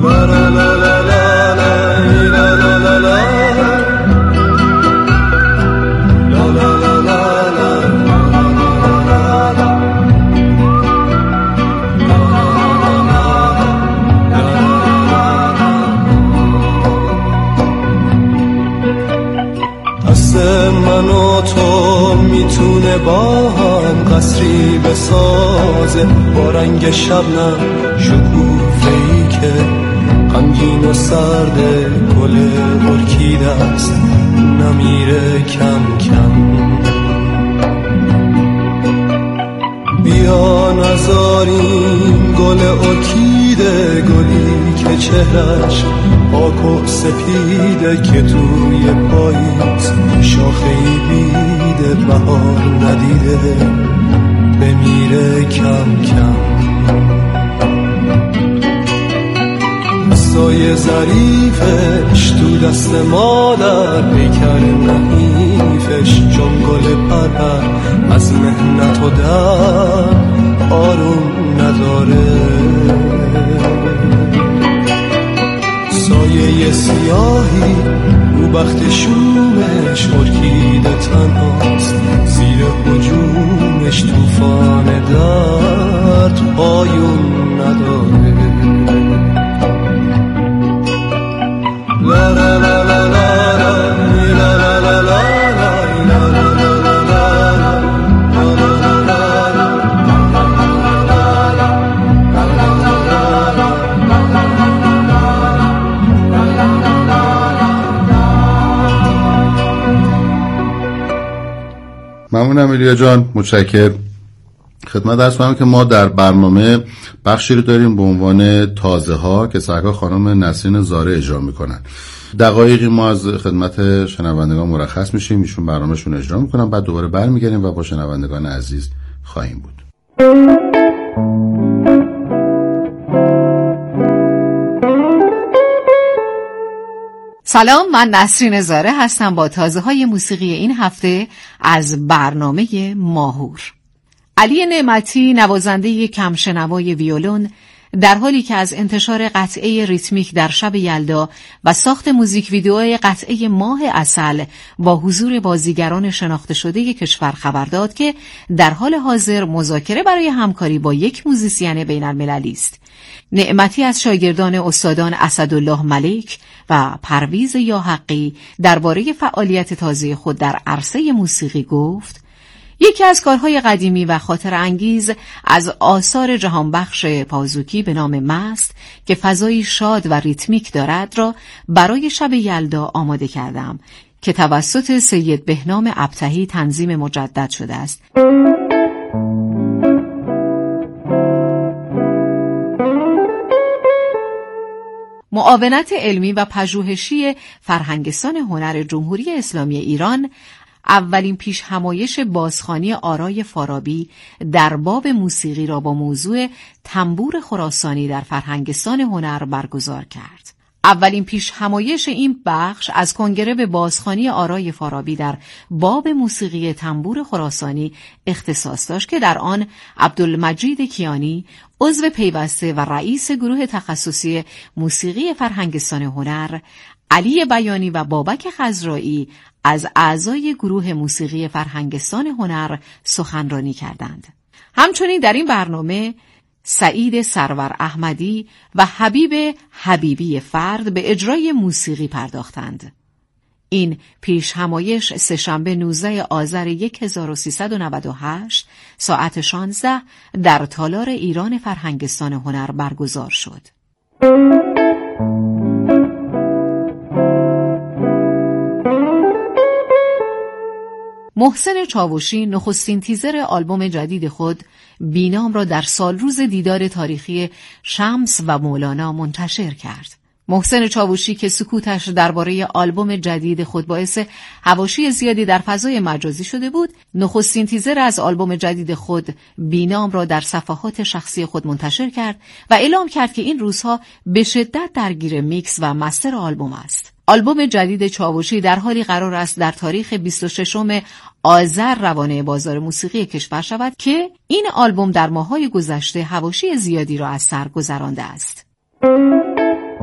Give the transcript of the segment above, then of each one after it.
من و تو میتونه با هم قصری بسازه، با رنگ شبنم شکوفه‌ای که غمگین و سرد گل ارکیده است نمیره کم کم. بیا نذاریم گل ارکیده، گلی که چهرش پاک و سپیده، که توی پاییز شاخه‌ای بیده بهار ندیده بمیره کم کم. دستای ظریفش تو دست مادر، پیکر نحیفش چون گل پرپر، از محنت و درد آروم نداره. سایه سیاهی رو بخت شومش، ارکیده تنهاست زیر هجومش، طوفان درد پایون نداره. لا لا لا لا لا لا لا لا لا. ممنونم ایلیا جان، متشکرم. خدمت عرض کنم که ما در برنامه بخشی رو داریم به عنوان تازه ها که سرکار خانم نسرین زاره اجرا میکنن. دقایقی ما از خدمت شنوندگان مرخص میشیم، ایشون برنامهشون اجرا میکنن، بعد دوباره برمیگردیم و با شنوندگان عزیز خواهیم بود. سلام، من نسرین زاره هستم با تازه های موسیقی این هفته از برنامه ماهور. علی نعمتی، نوازنده کمشنوای ویولون، در حالی که از انتشار قطعه ریتمیک در شب یلدا و ساخت موزیک ویدئوی قطعه ماه عسل با حضور بازیگران شناخته شده کشور خبر داد که در حال حاضر مذاکره برای همکاری با یک موزیسین بین المللی است. نعمتی از شاگردان استادان اسدالله ملک و پرویز یاحقی درباره فعالیت تازه خود در عرصه موسیقی گفت: یکی از کارهای قدیمی و خاطر انگیز از آثار جهانبخش پازوکی به نام مست که فضایی شاد و ریتمیک دارد را برای شب یلدا آماده کردم که توسط سید بهنام ابطحی تنظیم مجدد شده است. معاونت علمی و پژوهشی فرهنگستان هنر جمهوری اسلامی ایران اولین پیش همایش بازخوانی آرای فارابی در باب موسیقی را با موضوع تنبور خراسانی در فرهنگستان هنر برگزار کرد. اولین پیش همایش این بخش از کنگره به بازخوانی آرای فارابی در باب موسیقی تنبور خراسانی اختصاص داشت که در آن عبدالمجید کیانی، عضو پیوسته و رئیس گروه تخصصی موسیقی فرهنگستان هنر، علی بیانی و بابک خضرایی از اعضای گروه موسیقی فرهنگستان هنر سخنرانی کردند. همچنین در این برنامه سعید سرور احمدی و حبیب حبیبی فرد به اجرای موسیقی پرداختند. این پیش همایش سه‌شنبه 19 آذر 1398 ساعت 16 در تالار ایران فرهنگستان هنر برگزار شد. محسن چاوشی نخستین تیزر آلبوم جدید خود بینام را در سالروز دیدار تاریخی شمس و مولانا منتشر کرد. محسن چاوشی که سکوتش درباره آلبوم جدید خود باعث حواشی زیادی در فضای مجازی شده بود، نخستین تیزر از آلبوم جدید خود بینام را در صفحات شخصی خود منتشر کرد و اعلام کرد که این روزها به شدت درگیر میکس و مستر آلبوم است. آلبوم جدید چاوشی در حالی قرار است در تاریخ 26 آذر روانه بازار موسیقی کشور شود که این آلبوم در ماه‌های گذشته حواشی زیادی را از سر گذرانده است.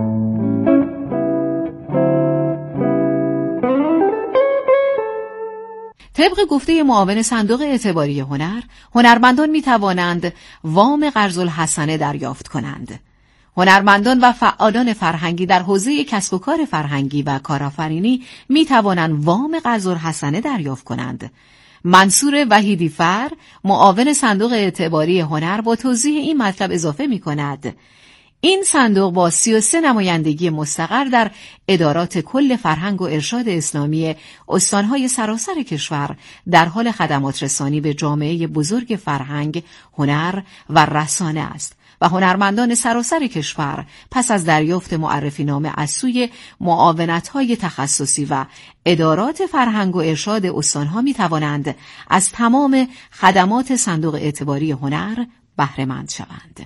طبق گفته معاون صندوق اعتباری هنر، هنرمندان می توانند وام قرض الحسنه دریافت کنند. هنرمندان و فعالان فرهنگی در حوزه کسب و کار فرهنگی و کارآفرینی می توانند وام قرض الحسنه دریافت کنند. منصور وحیدی فر، معاون صندوق اعتباری هنر، با توضیح این مطلب اضافه می کند: این صندوق با 33 نمایندگی مستقر در ادارات کل فرهنگ و ارشاد اسلامی استانهای سراسر کشور در حال خدمات رسانی به جامعه بزرگ فرهنگ، هنر و رسانه است و هنرمندان سراسر کشور پس از دریافت معرفی نامه از سوی معاونت‌های تخصصی و ادارات فرهنگ و ارشاد استانها می توانند از تمام خدمات صندوق اعتباری هنر بهره مند شوند.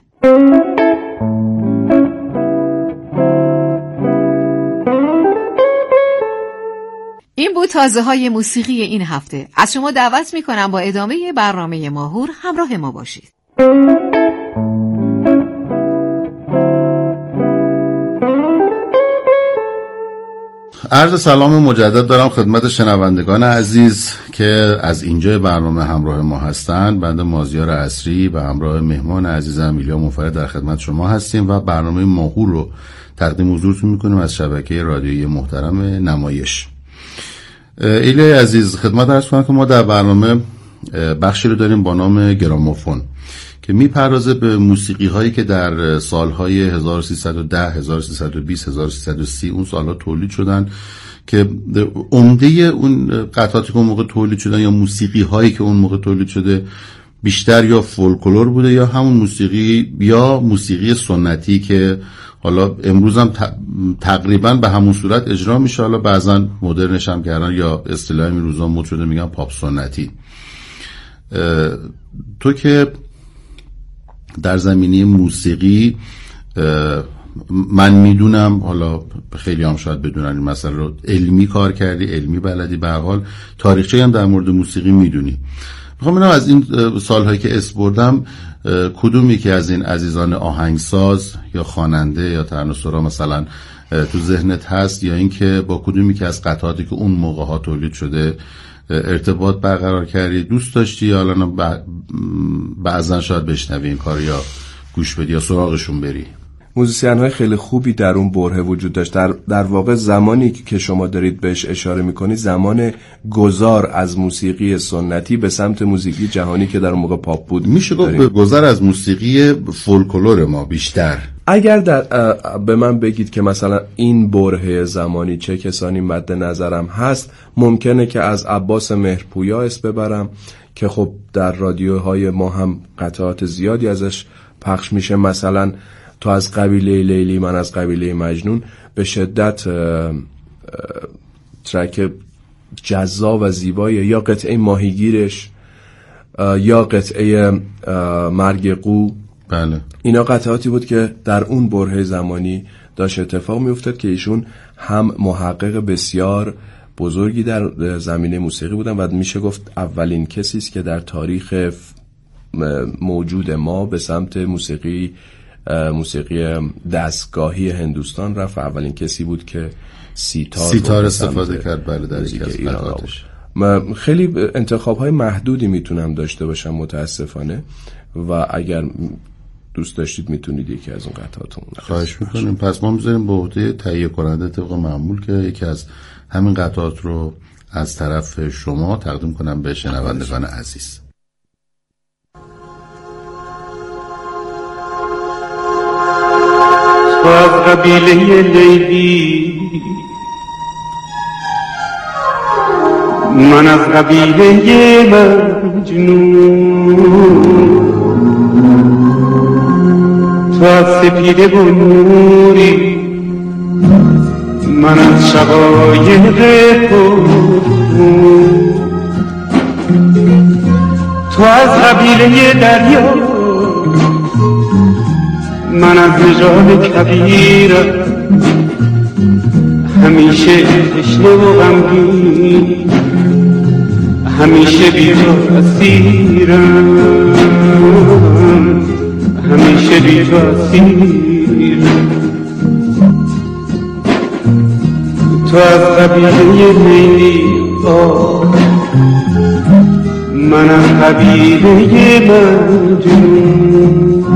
این بود تازه‌های موسیقی این هفته. از شما دعوت می‌کنم با ادامه برنامه ماهور همراه ما باشید. عرض سلام مجدد دارم خدمت شنوندگان عزیز که از اینجا برنامه همراه ما هستند. بنده مازیار عصری و همراه مهمان عزیزم ایلیا منفرد در خدمت شما هستیم و برنامه ماهور رو تقدیم حضورتون میکنیم از شبکه رادیویی محترم نمایش. ایلیا عزیز، خدمت عرض کنم که ما در برنامه بخشی رو داریم با نام گراموفون که میپردازه به موسیقی هایی که در سالهای 1310 1320 1330 اون سالها تولید شدن، که عمده اون قطعاتی که اون موقع تولید شدن یا موسیقی هایی که اون موقع تولید شده بیشتر یا فولکلور بوده یا همون موسیقی یا موسیقی سنتی که حالا امروز هم تقریبا به همون صورت اجرا میشه. حالا بعضا مدرنش هم کردن یا اصطلاحی این روزا مد شده میگن پاپ سنتی. تو که در زمینه موسیقی من میدونم، حالا خیلی هم شاید بدونن این مسئله رو، علمی کار کردی، علمی بلدی، به هر حال تاریخچه هم در مورد موسیقی میدونی. میخوام ببینم از این سالهایی که اسم بردم کدومی که از این عزیزان آهنگساز یا خواننده یا ترانه‌سرا مثلا تو ذهنت هست، یا اینکه با کدومی که از قطعاتی که اون موقع ها تولید شده ارتباط برقرار کردی، دوست داشتی، یا الان بعضا شاید بشنوی این کار یا گوش بدی یا سراغشون بری؟ موزیسین های خیلی خوبی در اون بره وجود داشت. در واقع زمانی که شما دارید بهش اشاره میکنید زمان گذار از موسیقی سنتی به سمت موسیقی جهانی که در اون موقع پاپ بود. میشه گفت گذار از موسیقی فولکلور ما بیشتر. اگر به من بگید که مثلا این بره زمانی چه کسانی مد نظرم هست، ممکنه که از عباس مهرپویا اسم ببرم که خب در رادیوهای ما هم قطعات زیادی ازش پخش میشه. مثلا تو از قبیله لیلی من از قبیله مجنون به شدت ترک جذاب و زیباییه، یا قطعه ماهیگیرش یا قطعه مرگ قو. بله، اینا قطعاتی بود که در اون بره زمانی داشت اتفاق میافتاد که ایشون هم محقق بسیار بزرگی در زمینه موسیقی بودن و میشه گفت اولین کسی است که در تاریخ موجود ما به سمت موسیقی دستگاهی هندوستان رفت. اولین کسی بود که سیتار استفاده کرد. بله، در یک از قطعاتش. خیلی انتخاب‌های محدودی میتونم داشته باشم متاسفانه، و اگر دوست داشتید میتونید یکی از اون قطعاتون خواهش میکنیم. پس ما میذاریم به عهده تهیه کننده طبق معمول که یکی از همین قطعات رو از طرف شما تقدیم کنم به شنوندگان عزیز. تو از قبیله لیلی، من از قبیله مجنون، تو از سپیده و نوری، من از شقایق پرخون، تو از قبیله دریا، من از نژاد کبیرم، همیشه تشنه و غمگین، همیشه بی تو اسیرم، همیشه بی تو اسیرم. تو از قبیله لیلی منم قبیله مجنون.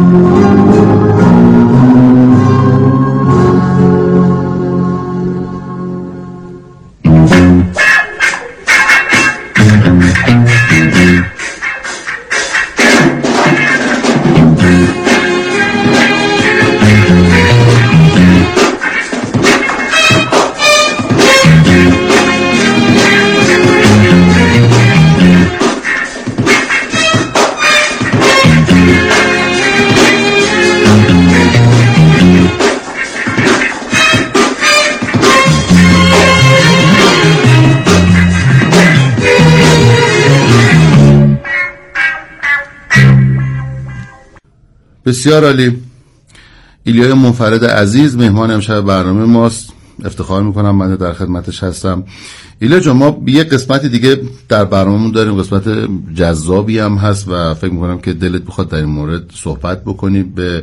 بسیار عالی. ایلیا منفرد عزیز مهمان امشب برنامه ماست. افتخار میکنم من در خدمتش هستم. ایلیا جان، ما یه قسمت دیگه در برنامه‌مون داریم، قسمت جذابی هم هست و فکر میکنم که دلت بخواد در این مورد صحبت بکنی. به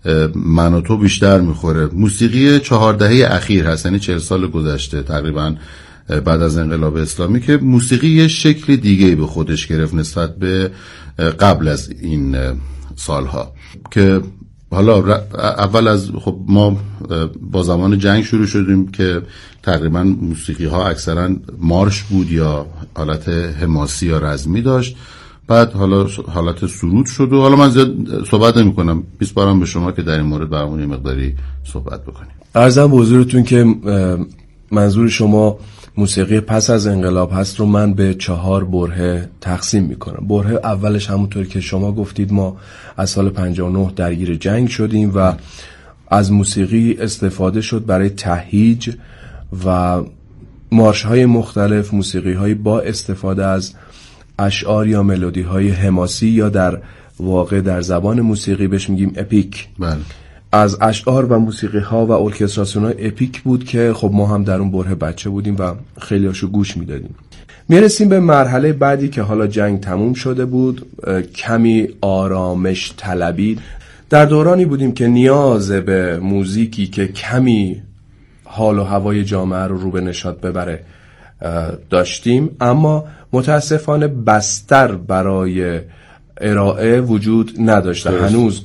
من و تو بیشتر میخوره. موسیقی 4 دهه اخیر هست، یعنی 40 سال گذشته تقریبا بعد از انقلاب اسلامی، که موسیقی یه شکل دیگه به خودش گرفت نسبت به قبل از این سالها. که حالا اول از خب ما با زمان جنگ شروع شدیم که تقریبا موسیقی ها اکثرا مارش بود یا حالت حماسی یا رزمی داشت، بعد حالا حالت سرود شد و حالا من زیاد صحبت نمی کنم، میسپارم به شما که در این مورد برامون یه مقداری صحبت بکنیم. عرضم به حضورتون که منظور شما موسیقی پس از انقلاب هست رو من به 4 برهه تقسیم میکنم. برهه اولش همونطور که شما گفتید ما از سال 59 درگیر جنگ شدیم و از موسیقی استفاده شد برای تهییج و مارش های مختلف، موسیقی های با استفاده از اشعار یا ملودی های حماسی یا در واقع در زبان موسیقی بهش میگیم اپیک. بله. از اشعار و موسیقی ها و ارکستراسیون های اپیک بود که خب ما هم در اون بره بچه بودیم و خیلی هاشو گوش میدادیم. میرسیم به مرحله بعدی که حالا جنگ تموم شده بود، کمی آرامش طلبی. در دورانی بودیم که نیاز به موزیکی که کمی حال و هوای جامعه رو به نشاط ببره داشتیم، اما متاسفانه بستر برای ارائه وجود نداشته. هنوز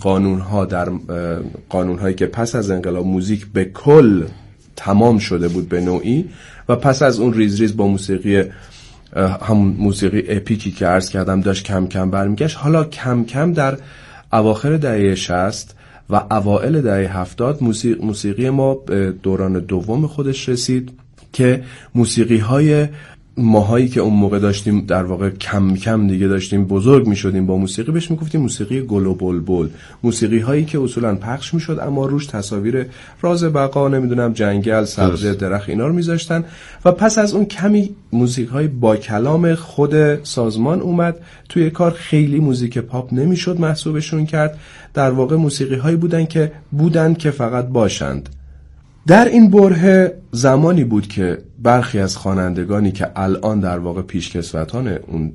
قانون‌هایی که پس از انقلاب موزیک به کل تمام شده بود به نوعی و پس از اون ریز ریز با موسیقی همون موسیقی اپیکی که عرض کردم داشت کم کم برمیگشت. حالا کم کم در اواخر دهه 60 و اوائل دهه 70 موسیقی ما به دوران دوم خودش رسید که موسیقی‌های ماهایی که اون موقع داشتیم در واقع کم کم دیگه داشتیم بزرگ می شدیم با موسیقی، بهش می گفتیم موسیقی گل و بلبل. موسیقی هایی که اصولا پخش می شد اما روش تصاویر راز بقا، نمیدونم جنگل، سبزه، درخت اینا رو می ذاشتن. و پس از اون کمی موسیقی های با کلام خود سازمان اومد توی کار. خیلی موزیک پاپ نمی شد محسوبشون کرد، در واقع موسیقی هایی بودن که فقط باشند. در این بره زمانی بود که برخی از خوانندگانی که الان در واقع پیشکسوتان اون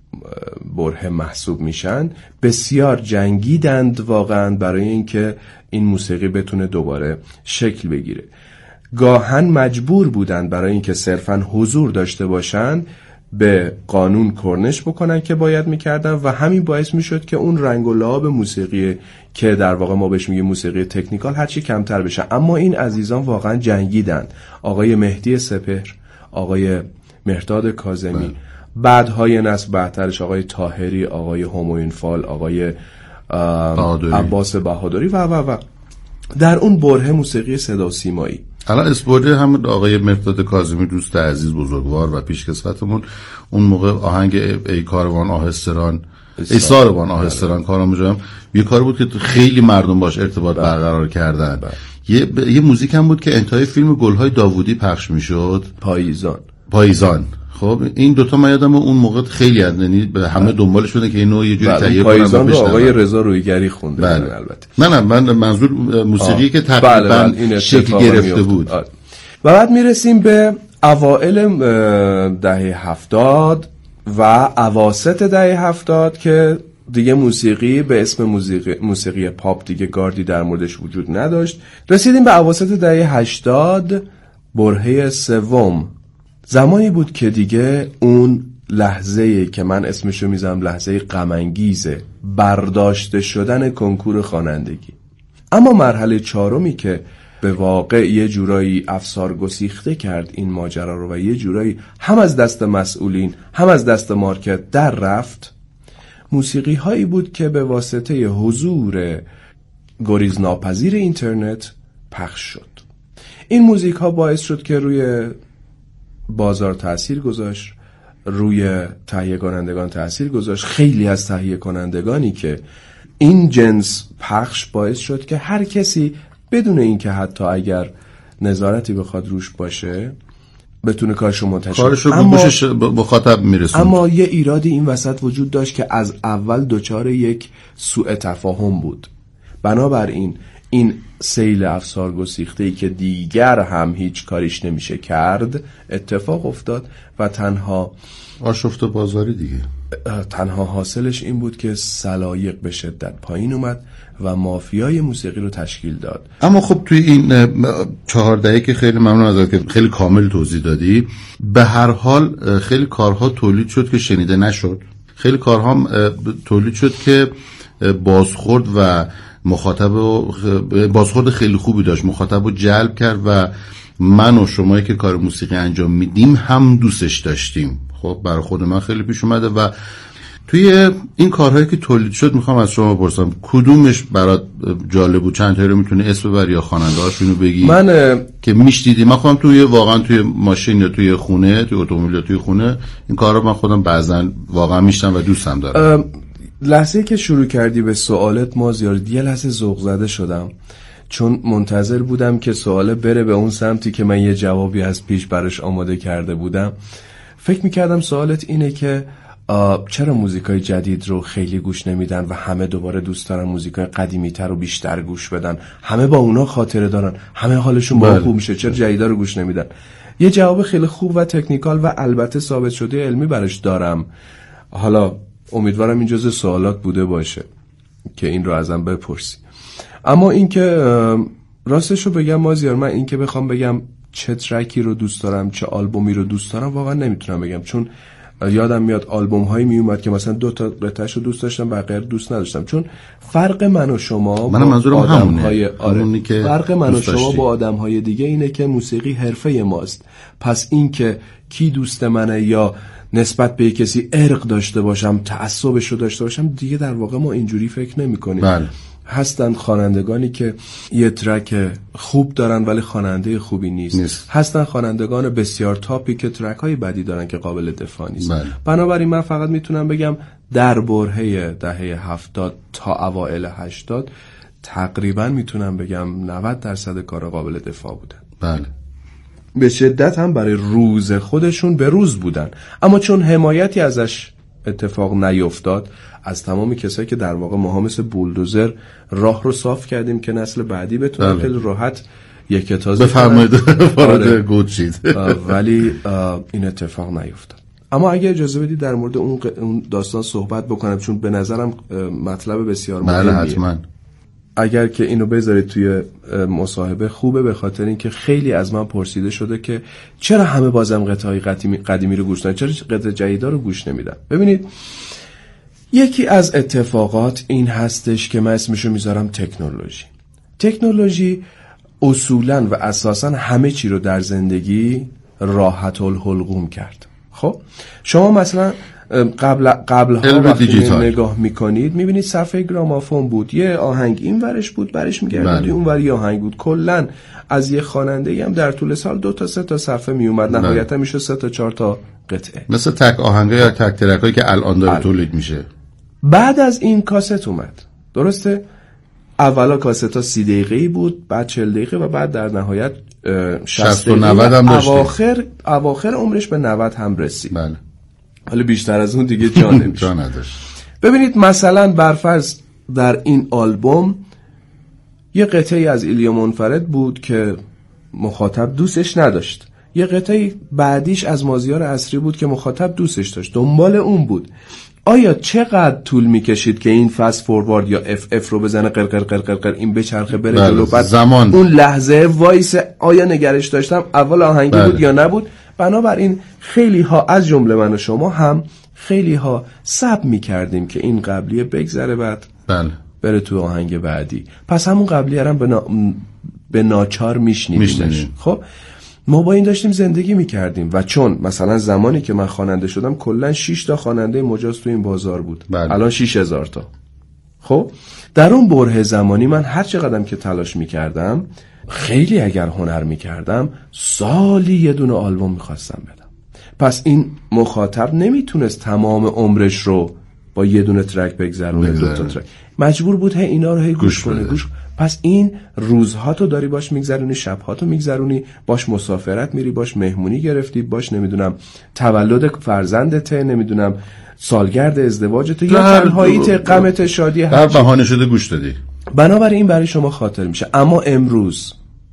بره محسوب میشن بسیار جنگیدند واقعا برای اینکه این موسیقی بتونه دوباره شکل بگیره. گاهن مجبور بودند برای اینکه صرفاً حضور داشته باشن به قانون کرنش بکنن که باید میکردن و همین باعث میشد که اون رنگ و لعاب موسیقی که در واقع ما بهش میگیم موسیقی تکنیکال هرچی کمتر بشه. اما این عزیزان واقعا جنگیدن. آقای مهدی سپهر، آقای مهرداد کاظمی، بعدهای نسل بعدترش آقای طاهری، آقای همایون فال، آقای عباس بهادری و در اون بره موسیقی صدا سیمایی. الان اسپورده هم آقای مهرداد کاظمی دوست عزیز بزرگوار و پیشکسوتمون اون موقع آهنگ ای کاروان آهستران، ای ساروان آهستران کارامجام یه کار بود که خیلی مردم باش ارتباط برقرار کردن. یه موزیک هم بود که انتهای فیلم گلهای داوودی پخش میشد، پاییزان. خب این دوتا من یادم اون موقع خیلی یعنی به همه دنبالش بوده که اینو یه جوری تهیه کنن. پاییزان رو آقای رضا رویگری خونده. بله. البته من منظور موسیقی که تقریبا شکل گرفته بود. و بعد میرسیم به اوائل دهه 70 و اواسط دهه 70 که دیگه موسیقی به اسم موسیقی پاپ دیگه گاردی در موردش وجود نداشت. رسیدیم به اواسط دهه 80، برهه سوم. زمانی بود که دیگه اون لحظه‌ای که من اسمشو میذارم لحظه غم انگیزه برداشته شدن کنکور خوانندگی. اما مرحله چهارمی که به واقع یه جورایی افسار گسیخته کرد این ماجرا رو و یه جورایی هم از دست مسئولین هم از دست مارکت در رفت، موسیقی هایی بود که به واسطه حضور گریزناپذیر اینترنت پخش شد. این موزیک ها باعث شد که روی بازار تأثیر گذاشت، روی تهیه کنندگان تأثیر گذاشت. خیلی از تهیه کنندگانی که این جنس پخش باعث شد که هر کسی بدون اینکه حتی اگر نظارتی بخواد روش باشه بتونه کارشو منتشر کنه. کارشو به گوشش مخاطب میرسونه. اما یه ایرادی این وسط وجود داشت که از اول دچار یک سوء تفاهم بود. بنابراین این سیل افسار گسیخته‌ای که دیگر هم هیچ کاریش نمیشه کرد اتفاق افتاد و تنها آشفت بازاری دیگه، تنها حاصلش این بود که سلایق به شدت پایین اومد و مافیای موسیقی رو تشکیل داد. اما خب توی این 4 دهه که خیلی ممنون ازت که خیلی کامل توضیح دادی، به هر حال خیلی کارها تولید شد که شنیده نشد، خیلی کارها تولید شد که بازخورد و بازخورد خیلی خوبی داشت، مخاطب رو جلب کرد و من و شمایی که کار موسیقی انجام میدیم هم دوستش داشتیم. خب برای خود من خیلی پیش اومده و توی این کارهایی که تولید شد میخوام از شما بپرسم کدومش برات جالب بود؟ چند تایی رو میتونی اسم ببری یا خواننده هاشونو بگی من که میشنیدی؟ من خودم توی ماشین یا توی خونه، توی اتومبیل یا توی خونه این کارا من خودم بعضن واقعا میشنم و دوستم دارم. لحظه‌ای که شروع کردی به سوالت مازیار یه لحظه ذوق زده شدم، چون منتظر بودم که سواله بره به اون سمتی که من یه جوابی از پیش براش آماده کرده بودم. فکر میکردم سوالت اینه که چرا موزیکای جدید رو خیلی گوش نمیدن و همه دوباره دوست دارن موزیکای قدیمی تر رو بیشتر گوش بدن، همه با اونا خاطره دارن، همه حالشون با خوب میشه، چرا جدیدا رو گوش نمیدن؟ یه جواب خیلی خوب و تکنیکال و البته ثابت شده علمی براش دارم. حالا امیدوارم این جزء سوالات بوده باشه که این رو ازم بپرسی. اما این که راستش رو بگم مازیار، من این که بخوام بگم چه ترکی رو دوست دارم چه آلبومی رو دوست دارم واقعا نمیتونم بگم، چون یادم میاد آلبوم هایی میومد که مثلا 2 تا قطعه‌اش رو دوست داشتم بقیه دوست نداشتم. چون فرق من و شما با آدم‌های فرق من و شما با آدم‌های دیگه اینه که موسیقی حرفه ماست. پس این که کی دوست منه یا نسبت به کسی ارق داشته باشم، تعصبش رو داشته باشم، دیگه در واقع ما اینجوری فکر نمی‌کنیم. بله. هستند خوانندگانی که یه ترک خوب دارن ولی خواننده خوبی نیست. هستند خوانندگان بسیار تاپی که ترک های بدی دارن که قابل دفاع نیست. بنابراین من فقط میتونم بگم در برهه دهه 70 تا اوائل 80 تقریبا میتونم بگم 90% کار قابل دفاع بودن. بله. به شدت هم برای روز خودشون به روز بودن، اما چون حمایتی ازش اتفاق نیفتاد، از تمامی کسایی که در واقع ما مثل بولدوزر راه رو صاف کردیم که نسل بعدی بتونه خیلی راحت یک تازه بفرمایید وارد گوت شید، ولی این اتفاق نیفتاد. اما اگه اجازه بدید در مورد اون داستان صحبت بکنم، چون به نظرم مطلب بسیار مهمیه. حتما. اگر که اینو بذارید توی مصاحبه خوبه، به خاطر اینکه خیلی از من پرسیده شده که چرا همه بازم قطعه‌های قدیمی رو گوش نمیدن، چرا قطعه جدیدا رو گوش نمیدن. ببینید، یکی از اتفاقات این هستش که من اسمشو میذارم تکنولوژی اصولاً و اساساً همه چی رو در زندگی راحت الحلقوم کرد. خب شما مثلا قبلها وقتی نگاه میکنید میبینید صفحه گرامافون بود، یه آهنگ این ورش بود برش میگردید، اون ور یه آهنگ بود. کلاً از یه خواننده‌ای هم در طول سال 2 تا 3 تا صفحه میومد، نهایتا میشه 3 تا 4 تا قطعه، مثل تک آهنگا یا تک ترکایی که الان داره تولید میشه. بعد از این کاست اومد، درسته؟ اولا کاست ها 30 دقیقه‌ای بود، بعد 40 دقیقه و بعد در نهایت 60 و 90 هم داشت. اواخر عمرش به 90 هم رسید. بله. حالا بیشتر از اون دیگه جا نمیشه. جا نداشت. ببینید مثلا برفرض در این آلبوم یه قطعی از ایلیا منفرد بود که مخاطب دوستش نداشت، یه قطعی بعدیش از مازیار عصری بود که مخاطب دوستش داشت، دنبال اون بود. آیا چقدر طول میکشید که این فست فوروارد یا اف رو بزنه قرقر این بچرخه بره جلو، بعد زمان اون لحظه وایس آیا نگرش داشتم اول آهنگی بود یا نبود. بنابراین خیلی ها از جمله من و شما هم خیلی ها صبر میکردیم که این قبلیه بگذره بعد بره تو آهنگ بعدی، پس همون قبلیه هم به ناچار میشنیدیمش. خب ما با این داشتیم زندگی میکردیم و چون مثلا زمانی که من خواننده شدم کلا 6 تا خواننده مجاز تو این بازار بود، الان 6000 تا. خب در اون بره زمانی من هر چقدرم که تلاش میکردم، خیلی اگر هنر میکردم، سالی یه دونه آلبوم میخواستم بدم. پس این مخاطب نمیتونست تمام عمرش رو با یه دونه ترک بگذرونه، 2 تا ترک، مجبور بود اینا رو گوش کنه. پس این روزها تو داری باش میگذرونی، شبها تو میگذرونی باش، مسافرت میری باش، مهمونی گرفتی باش، نمیدونم تولد فرزندته، نمیدونم سالگرد ازدواجته یا تنهاییت، غمت، شادی، هر بهانه شده گوش دادی. بنابراین این برای شما خاطر میشه. اما امروز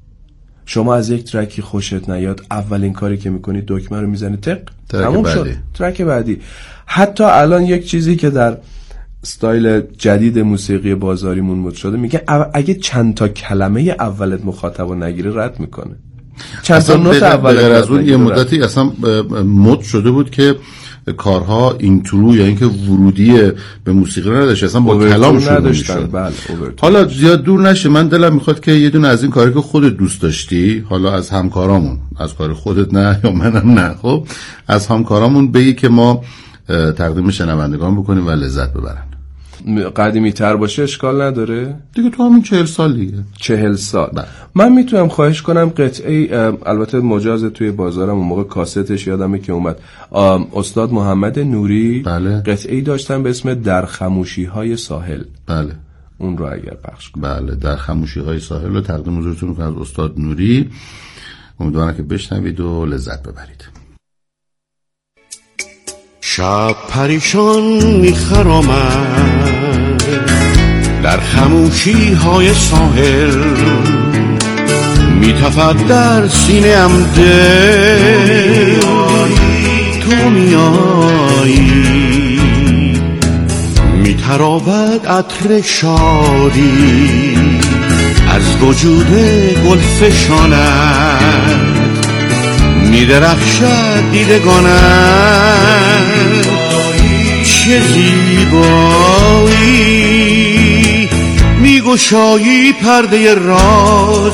شما از یک ترکی خوشت نیاد، اولین کاری که میکنی دکمه رو میزنی، تموم شد، ترک بعدی. حتی الان یک چیزی که در استایل جدید موسیقی بازاریمون مد شده، میگه اگه چند تا کلمه اولت مخاطبو نگیره رد میکنه. چند تا نوت اولت از اون یه مدتی اصلا مد شده بود که کارها اینترو یا اینکه ورودی به موسیقی نداشت، اصلا با کلام شروع میشد. حالا زیاد دور نشه، من دلم میخواد که یه دونه از این کاری که خودت دوست داشتی، حالا از همکارامون، از کار خودت نه یا منم نه، خب از همکارامون بگی که ما تقدیم شنوندگان بکنیم و لذت ببرن. قدیمی تر باشه اشکال نداره دیگه، تو همین 40 سال دیگه 40 سال. من میتونم خواهش کنم قطعه، البته مجاز توی بازارم اون موقع کاستش یادمه که اومد، استاد محمد نوری قطعه‌ای داشتن به اسم در خموشی های ساحل. اون رو اگر پخش کنم. در خموشی های ساحل رو تقدیم حضورتون میکنم از استاد نوری. امیدوارم که بشنوید و لذت ببرید. شب پریشان میخرامد در خموشی های ساحل، میتفد در سینه ام دل، تو میایی، میترابد عطر شادی از وجود گلفشانت، میدرخشد دیدگانت، چه زیبایی، میگشایی پرده راز،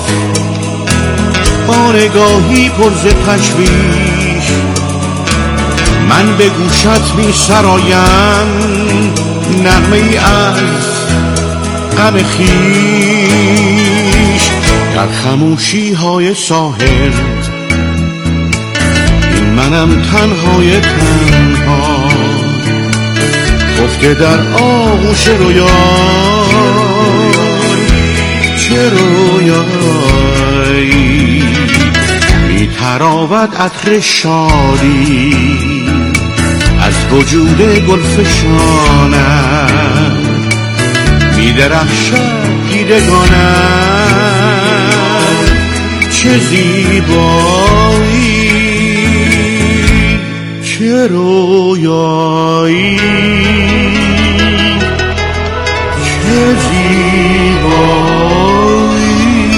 با نگاهی پر ز تشویش، من به گوشت میسرایم نغمه ای از غم خویش. در خموشی های ساحل منم تنهای تنها، گفته در آغوش رویای، چه رویایی، میتراود عطر شادی از وجود گلفشانم، میدرخشد دیدگانم، چه زیبایی، چه رویایی، چه زیبایی.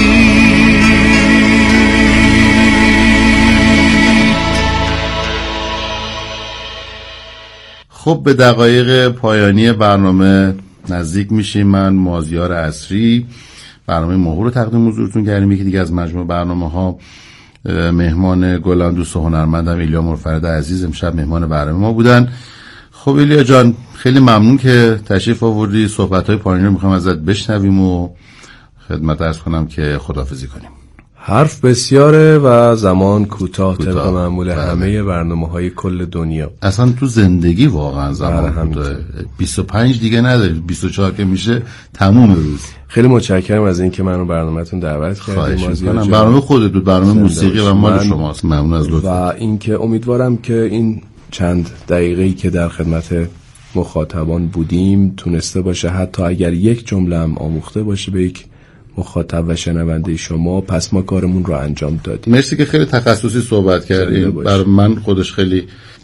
خب به دقایق پایانی برنامه نزدیک میشیم. من مازیار عصری برنامه ماهور رو تقدیم حضورتون کردیم، یکی دیگه از مجموعه برنامه‌ها. مهمان گلان دوست و هنرمندم ایلیا مرفرد عزیز امشب مهمان برنامه ما بودن. خب ایلیا جان خیلی ممنون که تشریف آوردی، صحبت‌های پایانی رو میخوام ازت بشنویم و خدمت عرض کنم که خداحافظی کنیم. حرف بسیاره و زمان کوتاه طبق معمول همه برنامه‌های کل دنیا. اصلا تو زندگی واقعا زمان کوتاه، 25 دیگه نداری، 24 که میشه تموم روز. خیلی متشکرم از اینکه منو برنامه‌تون دعوت کردید. برنامه خودت بود، برنامه موسیقی و مال شماست. ممنون از لطفت. و اینکه امیدوارم که این چند دقیقه‌ای که در خدمت مخاطبان بودیم تونسته باشه حتی اگر یک جمله هم آموخته باشه به یک مخاطب و شنونده شما. پس ما کارمون رو انجام دادیم. مرسی که خیلی تخصصی صحبت کردید. برای من خودش خیلی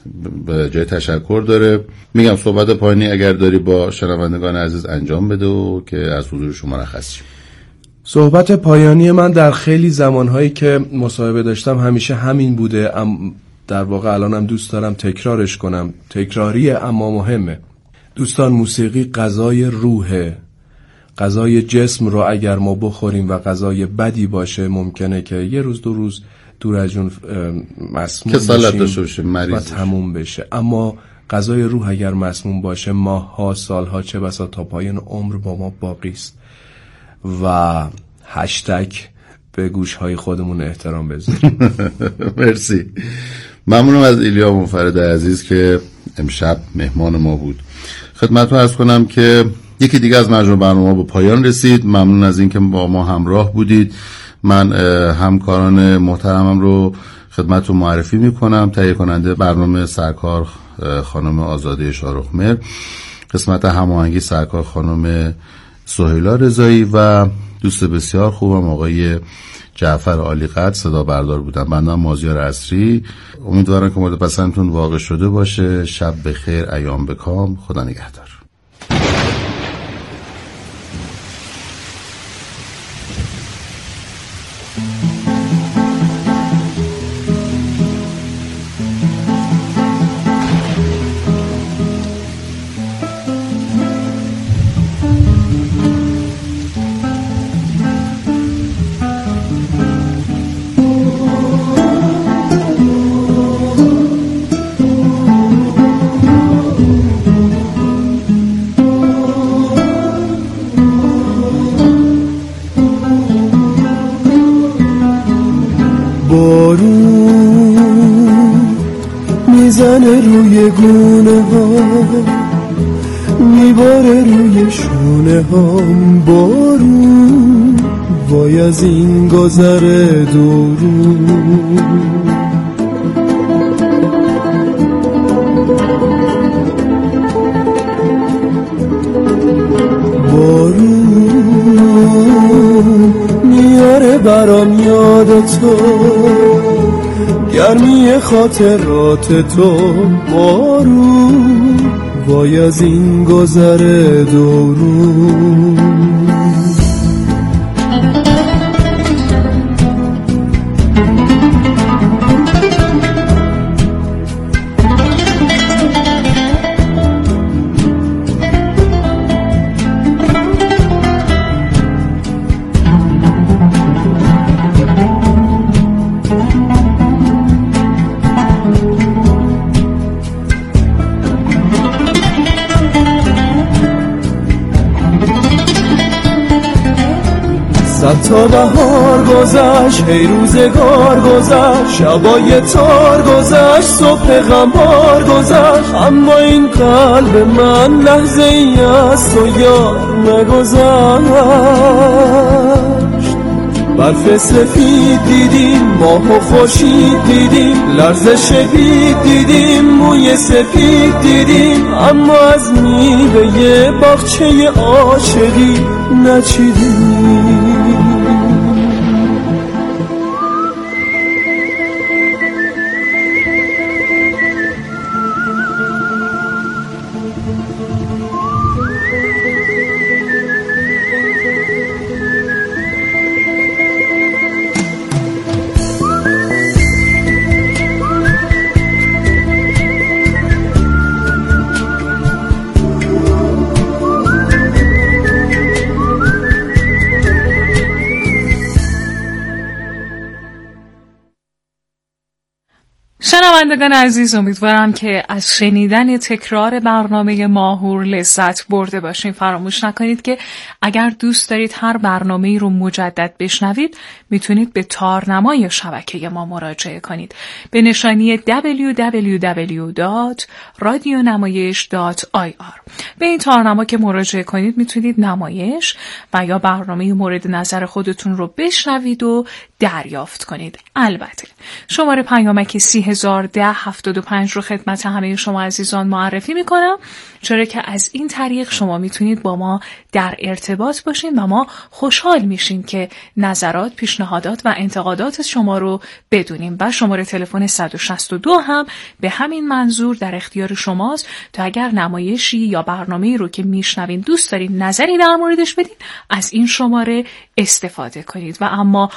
به جای تشکر داره. میگم صحبت پایانی اگر داری با شنوندگان عزیز انجام بده و که از حضور شما مرخص شیم. صحبت پایانی من در خیلی زمانهایی که مصاحبه داشتم همیشه همین بوده. در واقع الانم دوست دارم تکرارش کنم، تکراریه اما مهمه. دوستان، موسیقی غذای روحه. غذای جسم رو اگر ما بخوریم و غذای بدی باشه ممکنه که یه روز دو روز دور از جون مسموم بشیم و تموم بشه. اما غذای روح اگر مسموم باشه ماه‌ها، سال‌ها، چه بسا تا پایان عمر با ما باقی است. و هشتگ به گوش‌های خودمون احترام بذاریم. مرسی. ممنونم از ایلیا منفرد عزیز که امشب مهمان ما بود. خدمتتون عرض کنم که یکی دیگه از مجموعه برنامه‌ها به پایان رسید. ممنون از اینکه با ما همراه بودید. من همکاران محترمم رو خدمتتون معرفی میکنم. تهیه کننده برنامه سرکار خانم آزاده شارخمر، قسمت هماهنگی سرکار خانم سهیلا رضایی و دوست بسیار خوبم آقای جعفر عالیقدر صدا بردار بودن. بنده مازیار عصری. امیدوارم که مورد پسندتون واقع شده باشه. شب بخیر، ایام بکام. خدا نگهدار. روی گونه ها میباره روی شونه هام بارون وای از این گذر دورون بارون میاره برام یاد تو گرمی خاطرات تو بارون وای از این گذر دورون تا بهار گذشت، هی روزگار گذشت، شبای تار گذشت، صبح غمبار گذشت، اما این قلب من لحظه ای از تو یار نگذشت. برف سفید دیدیم، ماه و خورشید دیدیم، لرزش بید دیدیم، موی سفید دیدیم، اما از میوه باغچه عاشقی نچیدیم. شنوندگان عزیز، امیدوارم که از شنیدن تکرار برنامه ماهور لذت برده باشین. فراموش نکنید که اگر دوست دارید هر برنامه‌ای رو مجدد بشنوید میتونید به تارنمای شبکه ما مراجعه کنید به نشانی www.radionamayish.ir. به این تارنما که مراجعه کنید میتونید نمایش و یا برنامه مورد نظر خودتون رو بشنوید و دریافت کنید. البته شماره پیامک 30 2010-75 رو خدمت همه شما عزیزان معرفی میکنم، چرا که از این طریق شما میتونید با ما در ارتباط باشین و ما خوشحال میشیم که نظرات، پیشنهادات و انتقادات شما رو بدونیم. و شماره تلفن 162 هم به همین منظور در اختیار شماست تا اگر نمایشی یا برنامه‌ای رو که میشنوین دوست دارین نظری در موردش بدین، از این شماره استفاده کنید. و اما